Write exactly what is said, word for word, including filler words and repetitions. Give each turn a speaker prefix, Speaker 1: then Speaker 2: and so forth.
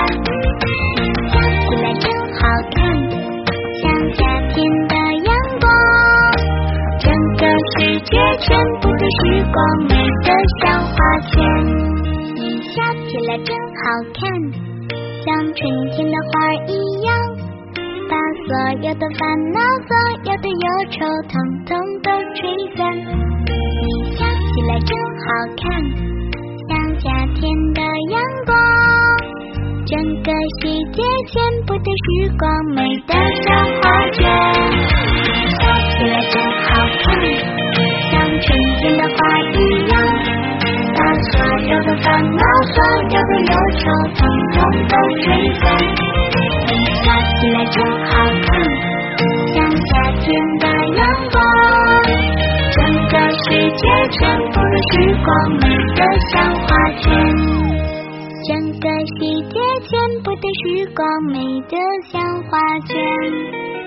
Speaker 1: 笑起来真好看，像夏天的阳光。整个世界全部都是光，美得像花圈。你笑起来真好看，像春天的花一样，把所有的烦恼，所有的忧愁，统统都吹散。你笑起来真好看，像夏天的阳光。整个世界全部都是光，美得像花卷。笑起来真好看，像春天的花一样，把所有的烦恼，所有的忧愁，统统都吹散。你笑起来真好看，像夏天的阳光。整个世界全部都是光，美得像花圈。整个世界全部都是光，美得像花圈。